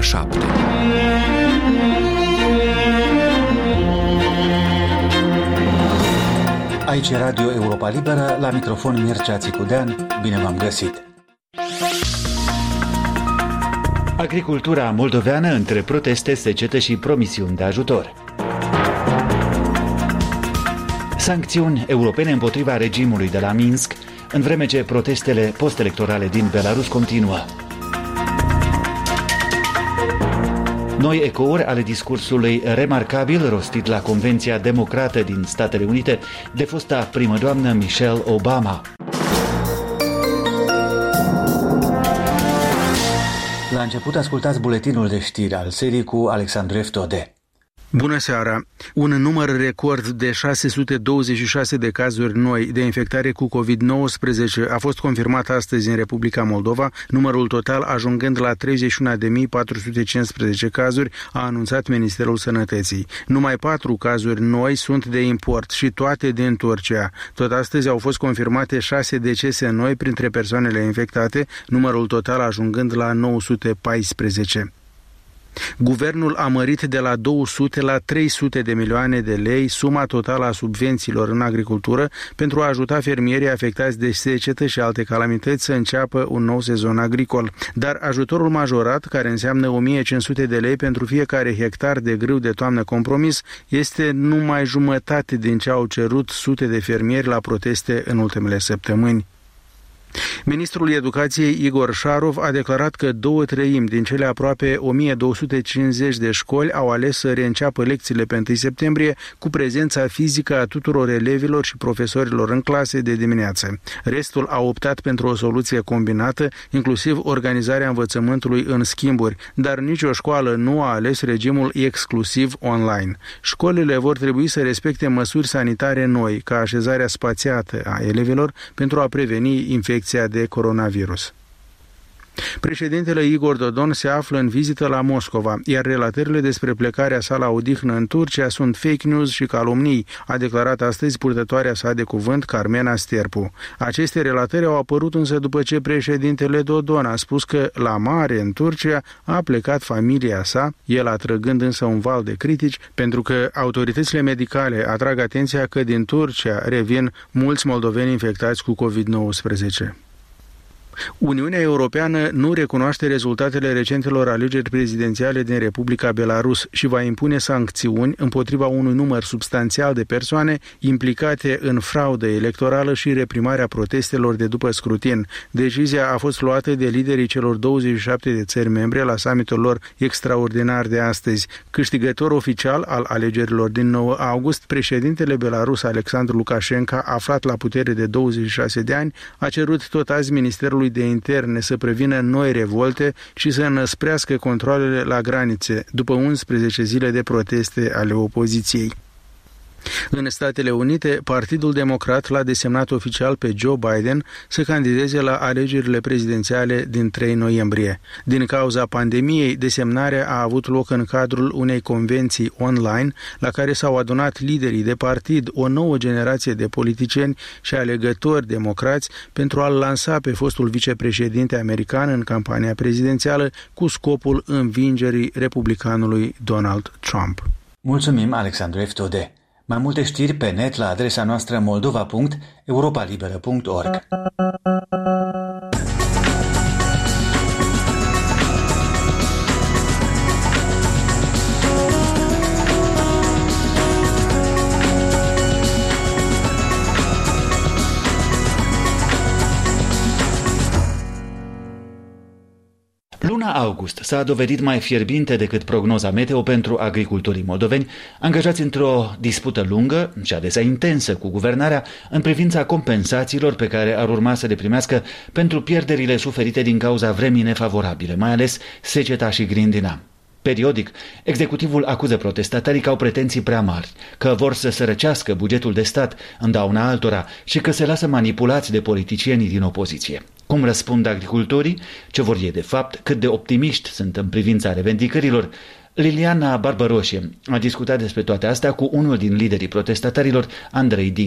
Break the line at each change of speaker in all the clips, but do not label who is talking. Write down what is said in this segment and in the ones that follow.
7.
Aici e Radio Europa Liberă, la microfon Mircea Țicudean. Bine v-am găsit! Agricultura moldoveană între proteste, secetă și promisiuni de ajutor. Sancțiuni europene împotriva regimului de la Minsk, în vreme ce protestele post-electorale din Belarus continuă. Noi ecouri ale discursului remarcabil rostit la Convenția Democrată din Statele Unite de fosta primădoamnă Michelle Obama. La început ascultați buletinul de știri al serii cu Alexandru Eftode.
Bună seara! Un număr record de 626 de cazuri noi de infectare cu COVID-19 a fost confirmat astăzi în Republica Moldova, numărul total ajungând la 31.415 cazuri, a anunțat Ministerul Sănătății. Numai 4 cazuri noi sunt de import și toate din Turcia. Tot astăzi au fost confirmate 6 decese noi printre persoanele infectate, numărul total ajungând la 914. Guvernul a mărit de la 200 la 300 de milioane de lei suma totală a subvențiilor în agricultură pentru a ajuta fermierii afectați de secetă și alte calamități să înceapă un nou sezon agricol. Dar ajutorul majorat, care înseamnă 1500 de lei pentru fiecare hectar de grâu de toamnă compromis, este numai jumătate din ce au cerut sute de fermieri la proteste în ultimele săptămâni. Ministrul Educației Igor Șarov a declarat că 2/3 din cele aproape 1250 de școli au ales să reînceapă lecțiile pe 1 septembrie cu prezența fizică a tuturor elevilor și profesorilor în clase de dimineață. Restul au optat pentru o soluție combinată, inclusiv organizarea învățământului în schimburi, dar nicio școală nu a ales regimul exclusiv online. Școlile vor trebui să respecte măsuri sanitare noi, ca așezarea spațiată a elevilor pentru a preveni infecția de coronavirus. Președintele Igor Dodon se află în vizită la Moscova, iar relatările despre plecarea sa la odihnă în Turcia sunt fake news și calomnii, a declarat astăzi purtătoarea sa de cuvânt Carmena Sterpu. Aceste relatări au apărut însă după ce președintele Dodon a spus că la mare, în Turcia, a plecat familia sa, el atrăgând însă un val de critici, pentru că autoritățile medicale atrag atenția că din Turcia revin mulți moldoveni infectați cu COVID-19. Uniunea Europeană nu recunoaște rezultatele recentelor alegeri prezidențiale din Republica Belarus și va impune sancțiuni împotriva unui număr substanțial de persoane implicate în fraudă electorală și reprimarea protestelor de după scrutin. Decizia a fost luată de liderii celor 27 de țări membre la summitul lor extraordinar de astăzi. Câștigător oficial al alegerilor din 9 august, președintele belarus Alexandru Lukashenko, aflat la putere de 26 de ani, a cerut tot azi Ministerul de Interne să prevină noi revolte și să înăsprească controalele la granițe, după 11 zile de proteste ale opoziției. În Statele Unite, Partidul Democrat l-a desemnat oficial pe Joe Biden să candideze la alegerile prezidențiale din 3 noiembrie. Din cauza pandemiei, desemnarea a avut loc în cadrul unei convenții online la care s-au adunat liderii de partid, o nouă generație de politicieni și alegători democrați pentru a-l lansa pe fostul vicepreședinte american în campania prezidențială cu scopul învingerii republicanului Donald Trump.
Mulțumim, Alexandru Eftode. Mai multe știri pe net la adresa noastră moldova.europalibera.org. Luna august s-a dovedit mai fierbinte decât prognoza meteo pentru agricultorii moldoveni, angajați într-o dispută lungă și adesea intensă cu guvernarea în privința compensațiilor pe care ar urma să le primească pentru pierderile suferite din cauza vremii nefavorabile, mai ales seceta și grindina. Periodic, executivul acuză protestatarii că au pretenții prea mari, că vor să sărăcească bugetul de stat în dauna altora și că se lasă manipulați de politicienii din opoziție. Cum răspund agricultorii? Ce vor ei de fapt? Cât de optimiști sunt în privința revendicărilor? Liliana Barbaroșie a discutat despre toate astea cu unul din liderii protestatarilor, Andrei Dinga.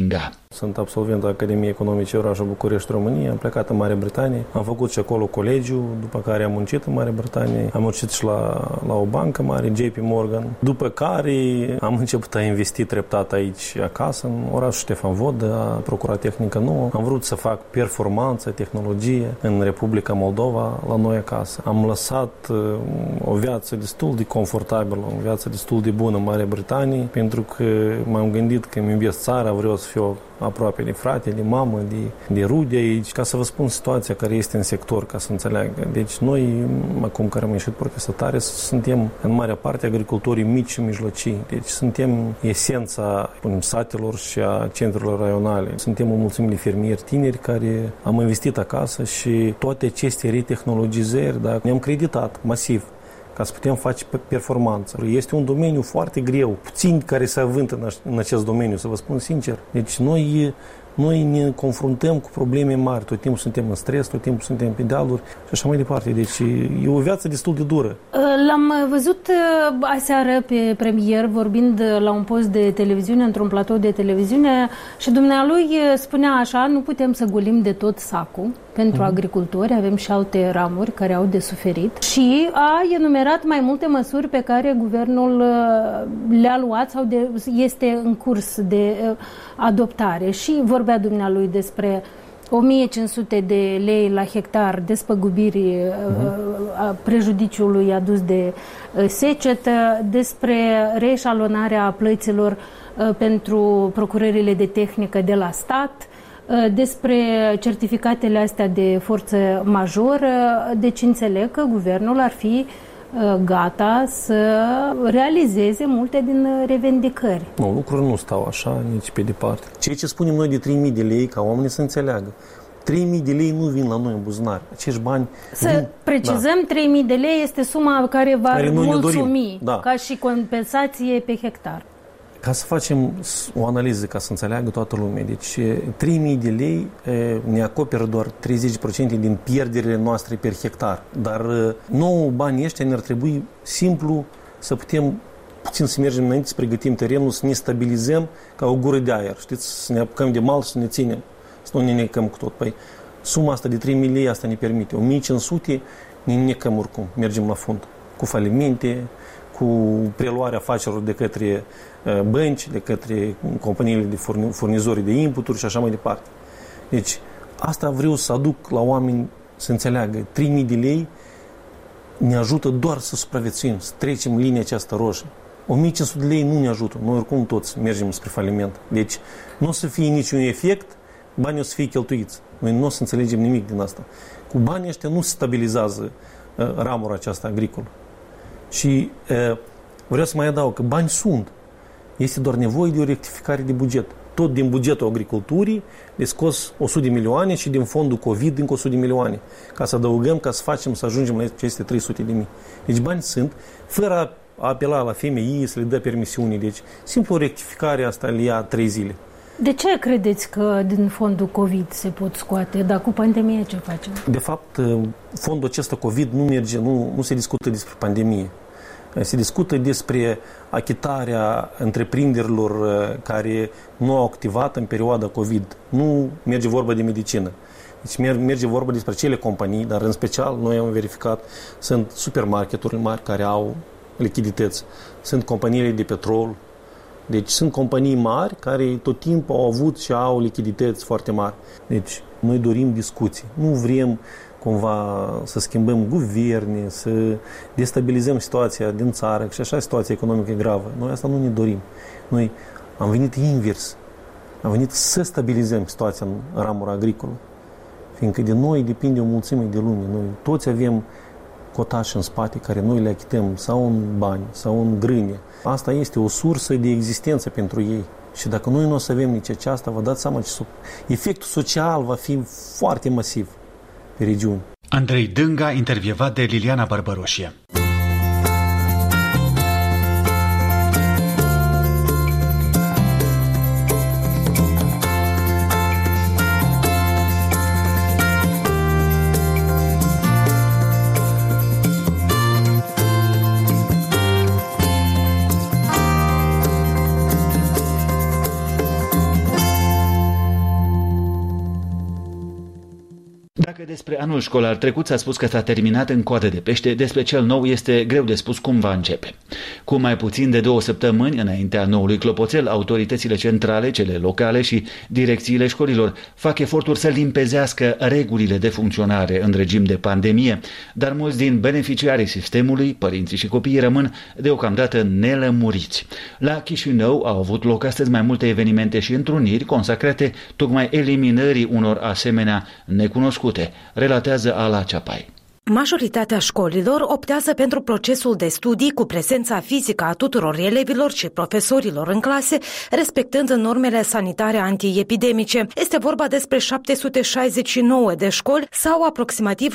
Sunt absolvent al Academiei Economice Orașul București, România. Am plecat în Marea Britanie. Am făcut și acolo colegiu, după care am muncit în Marea Britanie. Am muncit și la o bancă mare, JP Morgan. După care am început a investi treptat aici acasă, în orașul Ștefan Vodă, Procura Tehnică Nouă. Am vrut să fac performanță, tehnologie în Republica Moldova, la noi acasă. Am lăsat o viață destul de confortabilă, o viață destul de bună în Marea Britanie, pentru că m-am gândit că îmi iubesc țara, vreau să fiu aproape de frate, de mamă, de rude aici, ca să vă spun situația care este în sector, ca să înțeleagă. Deci noi, acum care am ieșit protestatarie, suntem în marea parte agricultorii mici și mijlocii. Deci suntem esența satelor și a centrelor raionale. Suntem o mulțime de fermieri tineri care am investit acasă și toate aceste retehnologizări, ne-am creditat masiv ca să putem face performanță. Este un domeniu foarte greu, puțin care se avântă în acest domeniu, să vă spun sincer. Deci noi ne confruntăm cu probleme mari, tot timpul suntem în stres, tot timpul suntem pe dealuri și așa mai departe. Deci e o viață destul de dură.
L-am văzut aseară pe premier vorbind la un post de televiziune, într-un platou de televiziune și dumnealui spunea așa, nu putem să golim de tot sacul pentru agricultori, avem și alte ramuri care au de suferit și a enumerat mai multe măsuri pe care guvernul le-a luat sau este în curs de adoptare și vorbea dumnealui despre 1500 de lei la hectar despăgubiri a prejudiciului adus de secetă, despre reeșalonarea plăților pentru procurările de tehnică de la stat, despre certificatele astea de forță majoră. Deci înțeleg că guvernul ar fi gata să realizeze multe din revendicări.
Nu, lucrurile nu stau așa nici pe departe. Ceea ce spunem noi de 3.000 de lei, ca oamenii să înțeleagă, 3.000 de lei nu vin la noi în buzunar. Acești bani
să precizăm, 3.000 de lei este suma care va mulțumi ca și compensație pe hectar.
Ca să facem o analiză, ca să înțeleagă toată lumea, deci 3.000 de lei ne acoperă doar 30% din pierderile noastre per hectar. Dar nouă banii ăștia ne-ar trebui simplu să putem puțin să mergem înainte, să pregătim terenul, să ne stabilizăm ca o gură de aer. Știți, să ne apucăm de mal și să ne ținem, să nu ne necăm cu tot. Păi suma asta de 3.000 lei, asta ne permite. 1.500 ne necăm oricum, mergem la fund, cu falimente, cu preluarea afacerilor de către bănci, de către companiile de furnizori de inputuri și așa mai departe. Deci, asta vreau să aduc la oameni să înțeleagă. 3.000 de lei ne ajută doar să supraviețuim, să trecem linia aceasta roșie. 1.500 de lei nu ne ajută. Noi oricum toți mergem spre faliment. Deci, nu o să fie niciun efect, banii o să fie cheltuiți. Noi nu o să înțelegem nimic din asta. Cu banii ăștia nu se stabilizează ramura aceasta agricolă. Și vreau să mai adaug că bani sunt. Este doar nevoie de o rectificare de buget. Tot din bugetul agriculturii le scos 100 de milioane și din fondul COVID încă 100 de milioane. Ca să adăugăm, ca să facem, să ajungem la aceste 300 de mii. Deci bani sunt, fără a apela la FMI să le dă permisiuni. Deci simplu o rectificare asta le ia 3 zile.
De ce credeți că din fondul COVID se pot scoate? Dar cu pandemie ce facem?
De fapt, fondul acesta COVID nu se discută despre pandemie. Se discută despre achitarea întreprinderilor care nu au activat în perioada COVID. Nu merge vorba de medicină. Deci merge vorba despre cele companii, dar în special noi am verificat, sunt supermarketurile mari care au lichidități, sunt companiile de petrol. Deci sunt companii mari care tot timpul au avut și au lichidități foarte mari. Deci noi dorim discuții. Nu vrem cumva să schimbăm guverne, să destabilizăm situația din țară, și așa situația economică e gravă. Noi asta nu ne dorim. Noi am venit invers. Am venit să stabilizăm situația în ramura agricolă. Fiindcă de noi depinde o mulțime de lume. Noi toți avem cotași în spate care noi le achităm sau în bani, sau în grâne. Asta este o sursă de existență pentru ei. Și dacă noi nu o să avem nici aceasta, vă dați seama că efectul social va fi foarte masiv pe regiuni.
Andrei Dânga, intervievat de Liliana Barbăroșie. Dacă despre anul școlar trecut s-a spus că s-a terminat în coadă de pește, despre cel nou este greu de spus cum va începe. Cu mai puțin de 2 săptămâni înaintea noului clopoțel, autoritățile centrale, cele locale și direcțiile școlilor fac eforturi să limpezească regulile de funcționare în regim de pandemie, dar mulți din beneficiarii sistemului, părinții și copiii, rămân deocamdată nelămuriți. La Chișinău au avut loc astăzi mai multe evenimente și întruniri consacrate tocmai eliminării unor asemenea necunoscute, relatează Ala Ceapai.
Majoritatea școlilor optează pentru procesul de studii cu prezența fizică a tuturor elevilor și profesorilor în clase, respectând normele sanitare antiepidemice. Este vorba despre 769 de școli sau aproximativ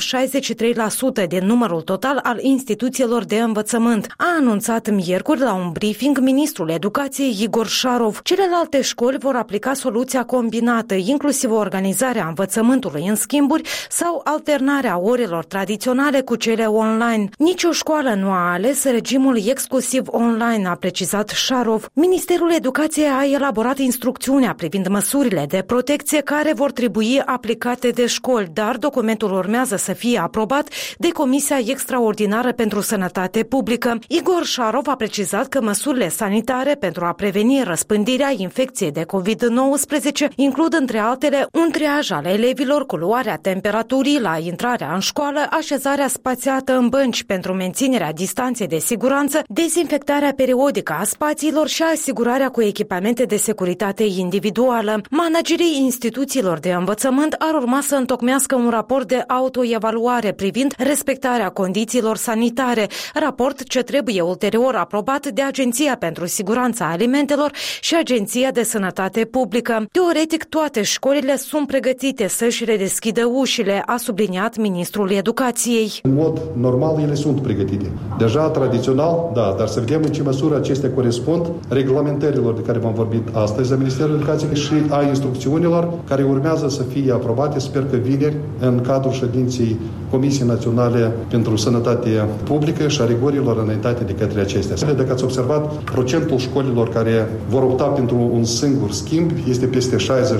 63% din numărul total al instituțiilor de învățământ. A anunțat miercuri la un briefing ministrul educației Igor Șarov. Celelalte școli vor aplica soluția combinată, inclusiv organizarea învățământului în schimburi sau alternarea orelor tradiționale cu cele online. Nici o școală nu a ales regimul exclusiv online, a precizat Șarov. Ministerul Educației a elaborat instrucțiunea privind măsurile de protecție care vor trebui aplicate de școli, dar documentul urmează să fie aprobat de Comisia Extraordinară pentru Sănătate Publică. Igor Șarov a precizat că măsurile sanitare pentru a preveni răspândirea infecției de COVID-19 includ, între altele, un triaj al elevilor cu luarea temperaturii la intrarea în școală, așezarea spațiată în bănci pentru menținerea distanței de siguranță, dezinfectarea periodică a spațiilor și asigurarea cu echipamente de securitate individuală. Managerii instituțiilor de învățământ ar urma să întocmească un raport de autoevaluare privind respectarea condițiilor sanitare, raport ce trebuie ulterior aprobat de Agenția pentru Siguranța Alimentelor și Agenția de Sănătate Publică. Teoretic, toate școlile sunt pregătite să-și redeschidă ușile, a subliniat ministrul Educației.
În mod normal, ele sunt pregătite. Deja, tradițional, da, dar să vedem în ce măsură acestea corespund reglementărilor de care v-am vorbit astăzi a Ministerului Educației și a instrucțiunilor care urmează să fie aprobate, sper că vineri, în cadrul ședinței Comisiei Naționale pentru Sănătate Publică și a rigorilor înaintate de către acestea. Dacă ați observat, procentul școlilor care vor opta pentru un singur schimb este peste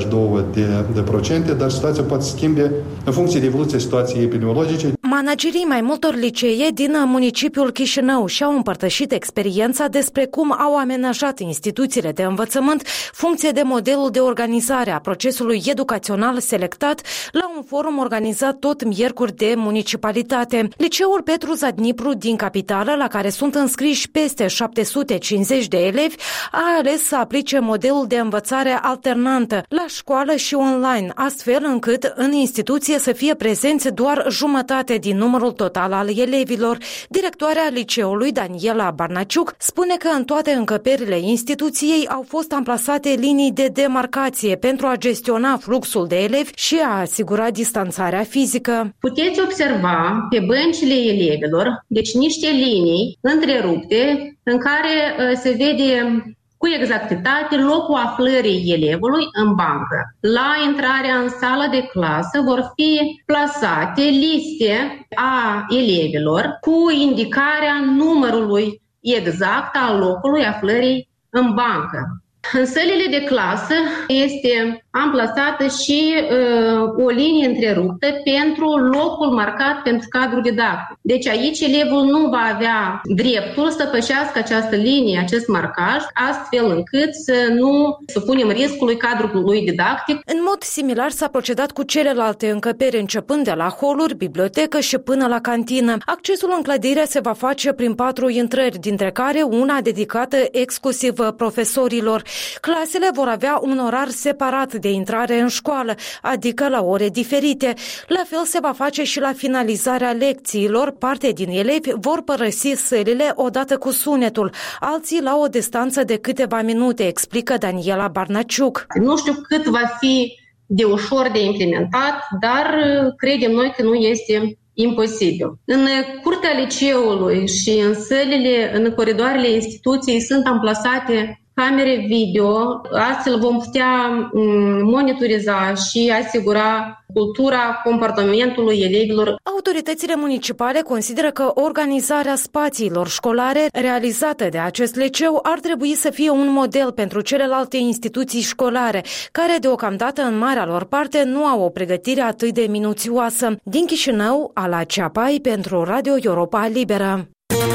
62%, dar situația poate schimbe în funcție de evoluția situației epidemiologice.
Managerii mai multor licee din municipiul Chișinău și-au împărtășit experiența despre cum au amenajat instituțiile de învățământ funcție de modelul de organizare a procesului educațional selectat la un forum organizat tot miercuri de municipalitate. Liceul Petru Zadnipru din capitală, la care sunt înscriși peste 750 de elevi, a ales să aplice modelul de învățare alternantă la școală și online, astfel încât în instituție să fie prezenți doar jumătate din numărul total al elevilor. Directoarea liceului, Daniela Barnaciuc, spune că în toate încăperile instituției au fost amplasate linii de demarcație pentru a gestiona fluxul de elevi și a asigura distanțarea fizică.
Puteți observa pe băncile elevilor, deci niște linii întrerupte în care se vede cu exactitate locul aflării elevului în bancă. La intrarea în sală de clasă vor fi plasate liste a elevilor cu indicarea numărului exact al locului aflării în bancă. În sălile de clasă este amplasată și o linie întreruptă pentru locul marcat pentru cadrul didactic. Deci aici elevul nu va avea dreptul să pășească această linie, acest marcaj, astfel încât să nu supunem riscului cadrului didactic.
În mod similar s-a procedat cu celelalte încăperi, începând de la holuri, bibliotecă și până la cantină. Accesul în clădire se va face prin 4 intrări, dintre care una dedicată exclusiv profesorilor. Clasele vor avea un orar separat de intrare în școală, adică la ore diferite. La fel se va face și la finalizarea lecțiilor. Parte din elevi vor părăsi sălile odată cu sunetul, alții la o distanță de câteva minute, explică Daniela Barnaciuc.
Nu știu cât va fi de ușor de implementat, dar credem noi că nu este imposibil. În curtea liceului și în sălile, în coridoarele instituției sunt amplasate camere video, astfel vom putea monitoriza și asigura cultura comportamentului elevilor.
Autoritățile municipale consideră că organizarea spațiilor școlare realizată de acest liceu ar trebui să fie un model pentru celelalte instituții școlare, care deocamdată în marea lor parte nu au o pregătire atât de minuțioasă. Din Chișinău, Ala Ceapai pentru Radio Europa Liberă.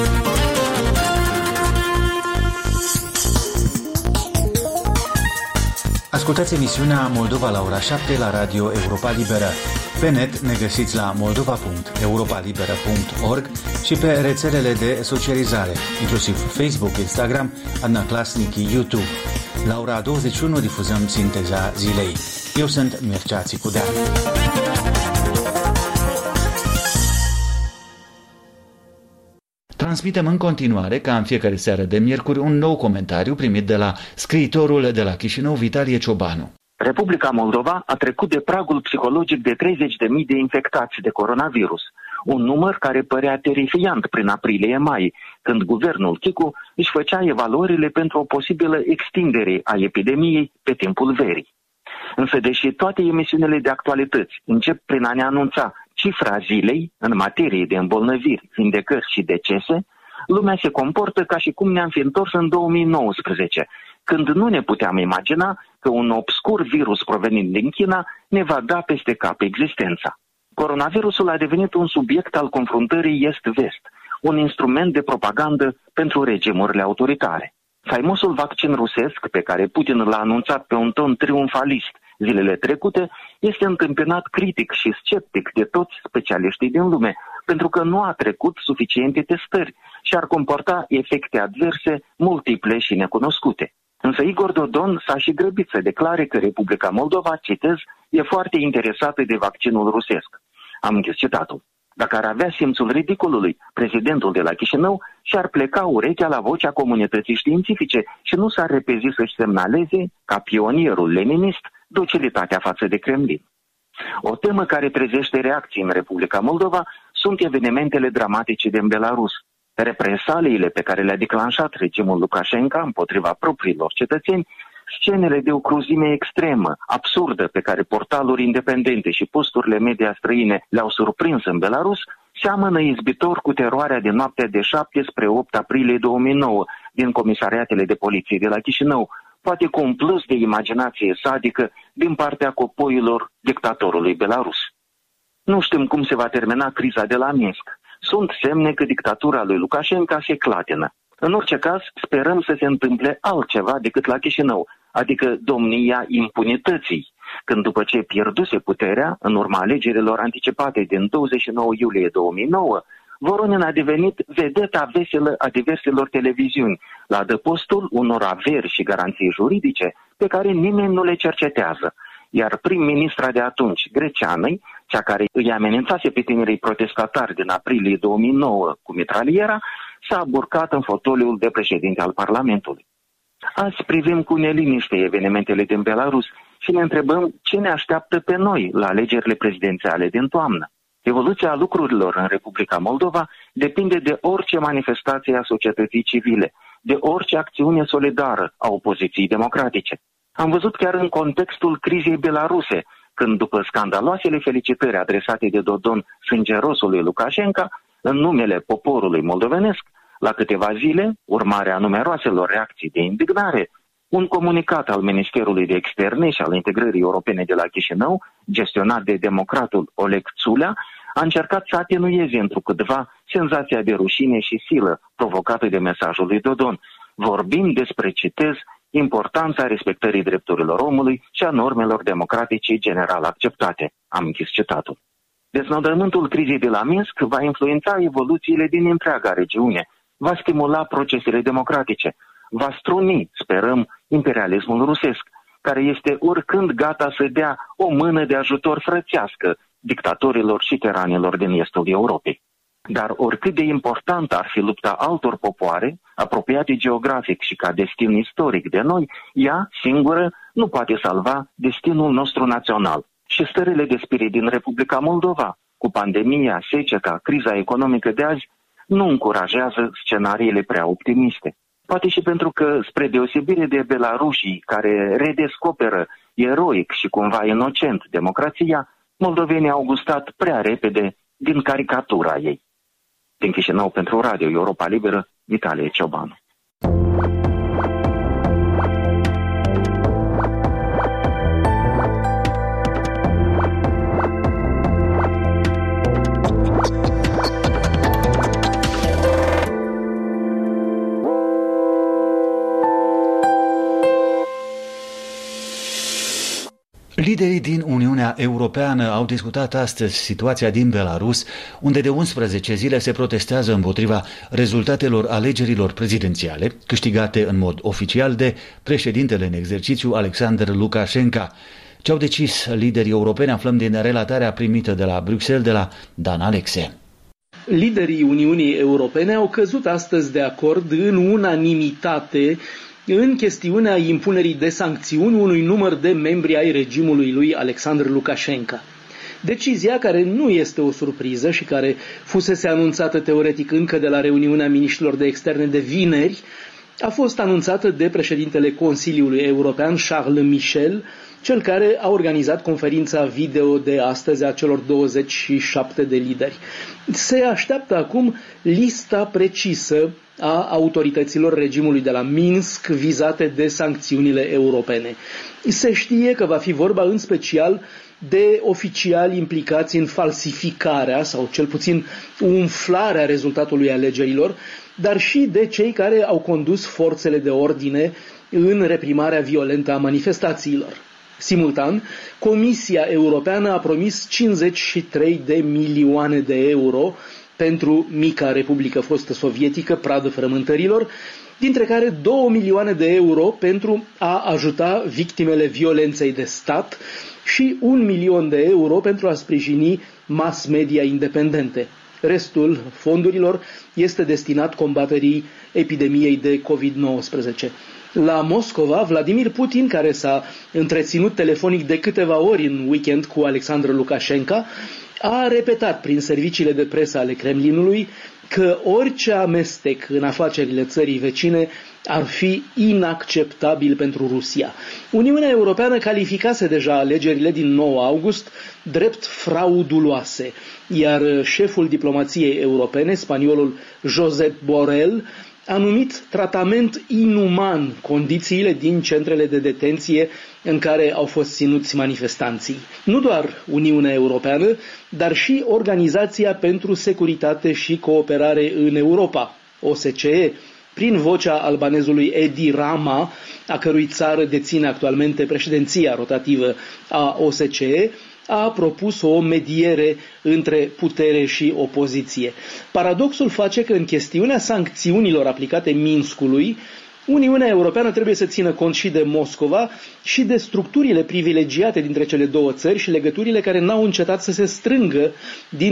Ascultați emisiunea Moldova la ora 7 la Radio Europa Liberă. Pe net ne găsiți la moldova.europalibera.org și pe rețelele de socializare, inclusiv Facebook, Instagram, Adna Klasnici, YouTube. La ora 21 difuzăm sinteza zilei. Eu sunt Mircea Țicudean. Transmitem în continuare, ca în fiecare seară de miercuri, un nou comentariu primit de la scriitorul de la Chișinău, Vitalie Ciobanu.
Republica Moldova a trecut de pragul psihologic de 30.000 de infectați de coronavirus, un număr care părea terifiant prin aprilie-mai, când guvernul Chicu își făcea evaluările pentru o posibilă extindere a epidemiei pe timpul verii. Însă, deși toate emisiunile de actualități încep prin a ne anunța cifra zilei în materie de îmbolnăviri, vindecări și decese, lumea se comportă ca și cum ne-am fi întors în 2019, când nu ne puteam imagina că un obscur virus provenind din China ne va da peste cap existența. Coronavirusul a devenit un subiect al confruntării est-vest, un instrument de propagandă pentru regimurile autoritare. Faimosul vaccin rusesc, pe care Putin l-a anunțat pe un ton triumfalist zilele trecute, este întâmpinat critic și sceptic de toți specialiștii din lume, pentru că nu a trecut suficiente testări și ar comporta efecte adverse multiple și necunoscute. Însă Igor Dodon s-a și grăbit să declare că Republica Moldova, citez, e foarte interesată de vaccinul rusesc. Am închis citatul. Dacă ar avea simțul ridicolului, prezidentul de la Chișinău și-ar pleca urechea la vocea comunității științifice și nu s-ar repezi să-și semnaleze, ca pionierul leninist, docilitatea față de Kremlin. O temă care trezește reacții în Republica Moldova sunt evenimentele dramatice din Belarus. Represaliile pe care le-a declanșat regimul Lukashenko împotriva propriilor cetățeni, scenele de o cruzime extremă, absurdă, pe care portaluri independente și posturile media străine le-au surprins în Belarus, seamănă izbitor cu teroarea din noaptea de 7 spre 8 aprilie 2009 din comisariatele de poliție de la Chișinău, poate cu un plus de imaginație sadică din partea copoilor dictatorului Belarus. Nu știm cum se va termina criza de la Minsk. Sunt semne că dictatura lui Lukashenko se clatină. În orice caz, sperăm să se întâmple altceva decât la Chișinău, adică domnia impunității, când după ce pierduse puterea, în urma alegerilor anticipate din 29 iulie 2009, Voronin a devenit vedeta veselă a diverselor televiziuni, la adăpostul unor averi și garanții juridice pe care nimeni nu le cercetează. Iar prim-ministra de atunci, Greceanăi, cea care îi amenințase pe tinerii protestatari din aprilie 2009 cu mitraliera, s-a burcat în fotoliul de președinte al Parlamentului. Azi privim cu neliniște evenimentele din Belarus și ne întrebăm ce ne așteaptă pe noi la alegerile prezidențiale din toamnă. Evoluția lucrurilor în Republica Moldova depinde de orice manifestație a societății civile, de orice acțiune solidară a opoziției democratice. Am văzut chiar în contextul crizei belaruse, când după scandaloasele felicitări adresate de Dodon sângerosului Lukashenko, în numele poporului moldovenesc, la câteva zile, urmarea numeroaselor reacții de indignare, un comunicat al Ministerului de Externe și al Integrării Europene de la Chișinău, gestionat de democratul Oleg Țulea, a încercat să atenueze întrucâtva senzația de rușine și silă provocată de mesajul lui Dodon. Vorbim despre, citez, importanța respectării drepturilor omului și a normelor democratice general acceptate. Am închis citatul. Deznodământul crizei de la Minsk va influența evoluțiile din întreaga regiune, va stimula procesele democratice, va struni, sperăm, imperialismul rusesc, care este oricând gata să dea o mână de ajutor frățească dictatorilor și tiranilor din estul Europei. Dar oricât de importantă ar fi lupta altor popoare, apropiate geografic și ca destin istoric de noi, ea, singură, nu poate salva destinul nostru național. Și stările de spirit din Republica Moldova, cu pandemia, seceta, criza economică de azi, nu încurajează scenariile prea optimiste. poate și pentru că, spre deosebire de belarușii care redescoperă eroic și cumva inocent democrația, moldovenii au gustat prea repede din caricatura ei. Din Chișinău pentru Radio Europa Liberă, Vitalie Ciobanu.
Liderii din Uniunea Europeană au discutat astăzi situația din Belarus, unde de 11 zile se protestează împotriva rezultatelor alegerilor prezidențiale, câștigate în mod oficial de președintele în exercițiu Alexander Lukashenko. Ce au decis liderii europeni aflăm din relatarea primită de la Bruxelles de la Dan Alexe.
Liderii Uniunii Europene au căzut astăzi de acord în unanimitate în chestiunea impunerii de sancțiuni unui număr de membri ai regimului lui Alexander Lukashenko. Decizia, care nu este o surpriză și care fusese anunțată teoretic încă de la reuniunea miniștrilor de externe de vineri, a fost anunțată de președintele Consiliului European, Charles Michel, cel care a organizat conferința video de astăzi a celor 27 de lideri. Se așteaptă acum lista precisă a autorităților regimului de la Minsk vizate de sancțiunile europene. Se știe că va fi vorba în special de oficiali implicați în falsificarea sau cel puțin umflarea rezultatului alegerilor, dar și de cei care au condus forțele de ordine în reprimarea violentă a manifestațiilor. Simultan, Comisia Europeană a promis 53 de milioane de euro pentru mica Republică fostă sovietică, pradă frământărilor, dintre care 2 milioane de euro pentru a ajuta victimele violenței de stat și 1 milion de euro pentru a sprijini mass media independente. Restul fondurilor este destinat combaterii epidemiei de COVID-19. La Moscova, Vladimir Putin, care s-a întreținut telefonic de câteva ori în weekend cu Alexander Lukashenko, a repetat prin serviciile de presă ale Kremlinului că orice amestec în afacerile țării vecine ar fi inacceptabil pentru Rusia. Uniunea Europeană calificase deja alegerile din 9 august drept frauduloase, iar șeful diplomației europene, spaniolul Josep Borrell, a numit tratament inuman condițiile din centrele de detenție în care au fost ținuți manifestanții. Nu doar Uniunea Europeană, dar și Organizația pentru Securitate și Cooperare în Europa, OSCE, prin vocea albanezului Edi Rama, a cărui țară deține actualmente președinția rotativă a OSCE, a propus o mediere între putere și opoziție. Paradoxul face că în chestiunea sancțiunilor aplicate Minskului, Uniunea Europeană trebuie să țină cont și de Moscova și de structurile privilegiate dintre cele două țări și legăturile care n-au încetat să se strângă din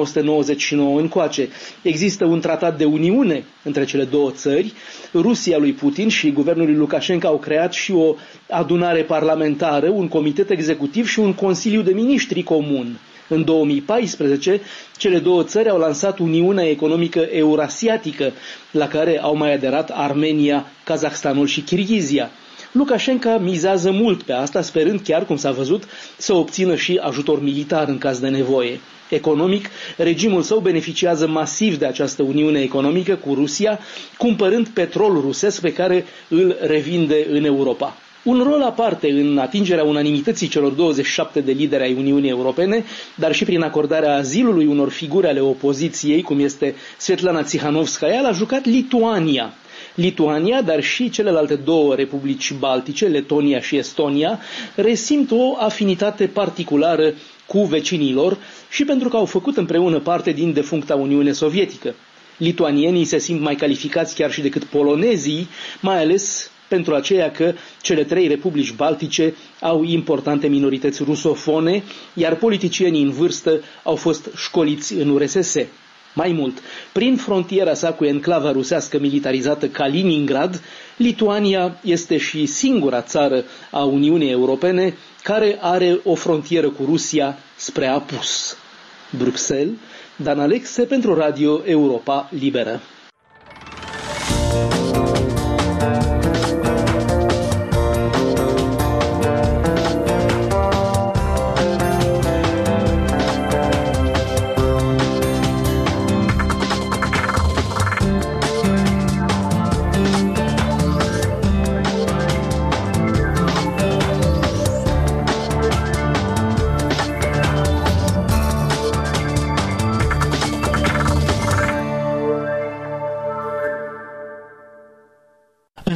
1999 încoace. Există un tratat de uniune între cele două țări. Rusia lui Putin și guvernul lui Lukashenko au creat și o adunare parlamentară, un comitet executiv și un consiliu de miniștri comun. În 2014, cele două țări au lansat Uniunea Economică Eurasiatică, la care au mai aderat Armenia, Kazahstanul și Kirghizia. Lukashenko mizează mult pe asta, sperând chiar, cum s-a văzut, să obțină și ajutor militar în caz de nevoie. Economic, regimul său beneficiază masiv de această uniune economică cu Rusia, cumpărând petrol rusesc pe care îl revinde în Europa. Un rol aparte în atingerea unanimității celor 27 de lideri ai Uniunii Europene, dar și prin acordarea azilului unor figuri ale opoziției, cum este Svetlana Tsikhanovskaya, l-a jucat Lituania. Lituania, dar și celelalte două republici baltice, Letonia și Estonia, resimt o afinitate particulară cu vecinii lor și pentru că au făcut împreună parte din defuncta Uniune Sovietică. Lituanienii se simt mai calificați chiar și decât polonezii, mai ales pentru aceea că cele trei republici baltice au importante minorități rusofone, iar politicienii în vârstă au fost școliți în URSS. Mai mult, prin frontiera sa cu enclava rusească militarizată Kaliningrad, Lituania este și singura țară a Uniunii Europene care are o frontieră cu Rusia spre apus. Bruxelles, Dan Alexe pentru Radio Europa Liberă.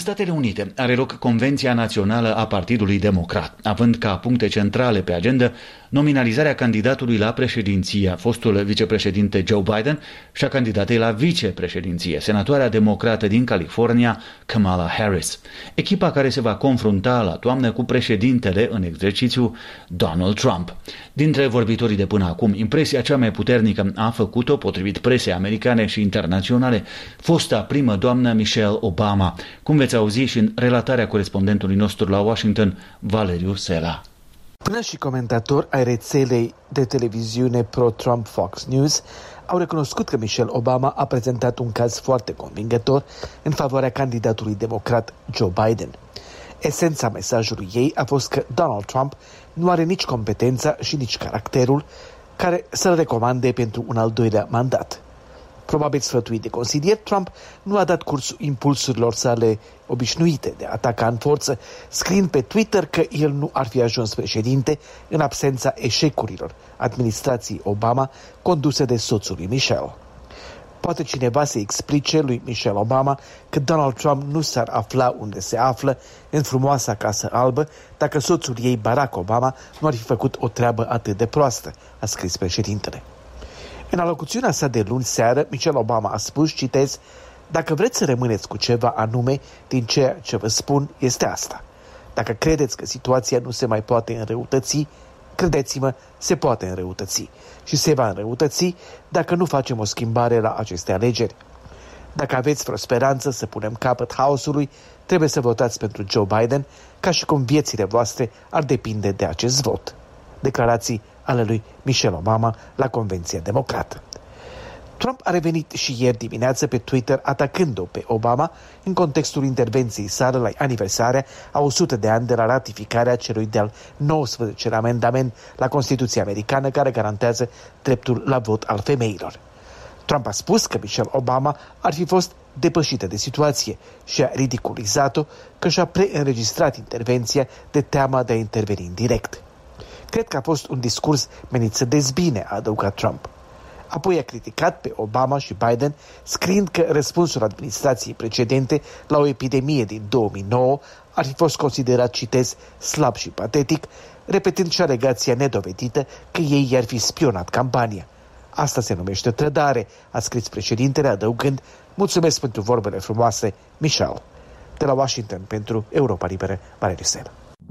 Statele Unite are loc Convenția Națională a Partidului Democrat, având ca puncte centrale pe agenda nominalizarea candidatului la președinție, fostul vicepreședinte Joe Biden, și a candidatei la vicepreședinție, senatoarea democrată din California, Kamala Harris. Echipa care se va confrunta la toamnă cu președintele în exercițiu, Donald Trump. Dintre vorbitorii de până acum, impresia cea mai puternică a făcut-o, potrivit presei americane și internaționale, fosta primă doamnă Michelle Obama, cum veți auzi și în relatarea corespondentului nostru la Washington, Valeriu Sela.
Până și comentatori ai rețelei de televiziune pro-Trump Fox News au recunoscut că Michelle Obama a prezentat un caz foarte convingător în favoarea candidatului democrat Joe Biden. Esența mesajului ei a fost că Donald Trump nu are nici competența și nici caracterul care să-l recomande pentru un al doilea mandat. Probabil sfătuit de consilier, Trump nu a dat curs impulsurilor sale obișnuite de a ataca în forță, scriind pe Twitter că el nu ar fi ajuns președinte în absența eșecurilor administrației Obama conduse de soțul lui Michelle. Poate cineva să explice lui Michelle Obama că Donald Trump nu s-ar afla unde se află, în frumoasa Casă Albă, dacă soțul ei, Barack Obama, nu ar fi făcut o treabă atât de proastă, a scris președintele. În alocuțiunea sa de luni seară, Michelle Obama a spus, citez, dacă vreți să rămâneți cu ceva anume din ceea ce vă spun, este asta. Dacă credeți că situația nu se mai poate înrăutăți, credeți-mă, se poate înrăutăți. Și se va înrăutăți dacă nu facem o schimbare la aceste alegeri. Dacă aveți vreo speranță să punem capăt haosului, trebuie să votați pentru Joe Biden, ca și cum viețile voastre ar depinde de acest vot. Declarații ale lui Michelle Obama la Convenția Democrată. Trump a revenit și ieri dimineață pe Twitter atacând-o pe Obama în contextul intervenției sale la aniversarea a 100 de ani de la ratificarea celui de-al 19-lea amendament la Constituția Americană care garantează dreptul la vot al femeilor. Trump a spus că Michelle Obama ar fi fost depășită de situație și a ridiculizat-o că și-a preînregistrat intervenția de teama de a interveni în direct. Cred că a fost un discurs menit să dezbine, a adăugat Trump. Apoi a criticat pe Obama și Biden, scriind că răspunsul administrației precedente la o epidemie din 2009 ar fi fost considerat, citez, slab și patetic, repetând și alegația nedovedită că ei i-ar fi spionat campania. Asta se numește trădare, a scris președintele, adăugând, mulțumesc pentru vorbele frumoase, Michelle. De la Washington pentru Europa Liberă, Valeriu Sela.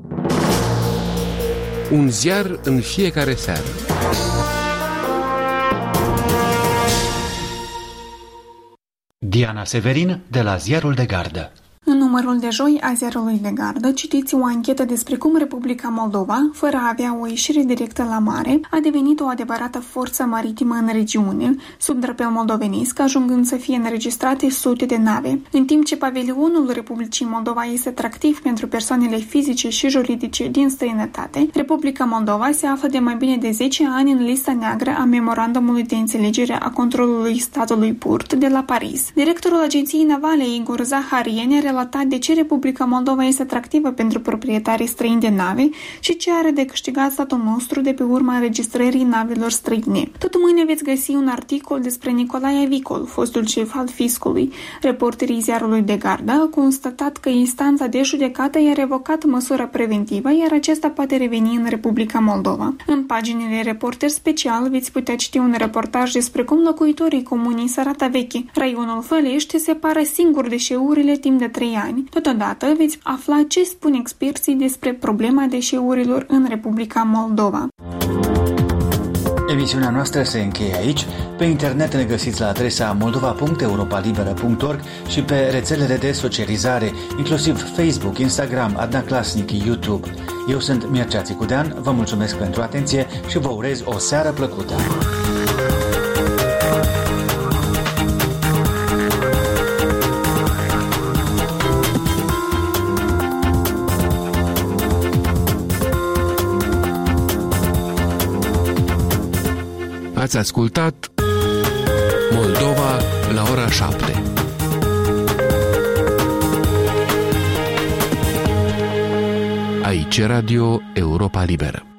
Un ziar în fiecare seară.
Diana Severin de la Ziarul de Gardă.
În numărul de joi a Ziarului de Gardă citiți o anchetă despre cum Republica Moldova, fără a avea o ieșire directă la mare, a devenit o adevărată forță maritimă în regiune, sub drapel moldovenesc, ajungând să fie înregistrate sute de nave. În timp ce pavilionul Republicii Moldova este atractiv pentru persoanele fizice și juridice din străinătate, Republica Moldova se află de mai bine de 10 ani în lista neagră a memorandumului de înțelegere a controlului statului port de la Paris. Directorul Agenției Navale, Igor Zaharien, a relatat de ce Republica Moldova este atractivă pentru proprietarii străini de nave și ce are de câștigat statul nostru de pe urma înregistrării navelor străine. Tot mâine veți găsi un articol despre Nicolae Vicol, fostul șef al fiscului. Reporterii Ziarului de Gardă au constatat că instanța de judecată i-a revocat măsura preventivă, iar acesta poate reveni în Republica Moldova. În paginile Reporter Special veți putea citi un reportaj despre cum locuitorii comunii Sărata Veche, raionul Fălești, separă singur deșeurile timp de 3 ani. Totodată veți afla ce spun experții despre problema deșeurilor în Republica Moldova.
Emisiunea noastră se încheie aici. Pe internet ne găsiți la adresa moldova.europalibera.org și pe rețelele de socializare, inclusiv Facebook, Instagram, Adna Klasnic, YouTube. Eu sunt Mircea Țicudean, vă mulțumesc pentru atenție și vă urez o seară plăcută.
Ați ascultat Moldova la ora 7. Aici Radio Europa Liberă.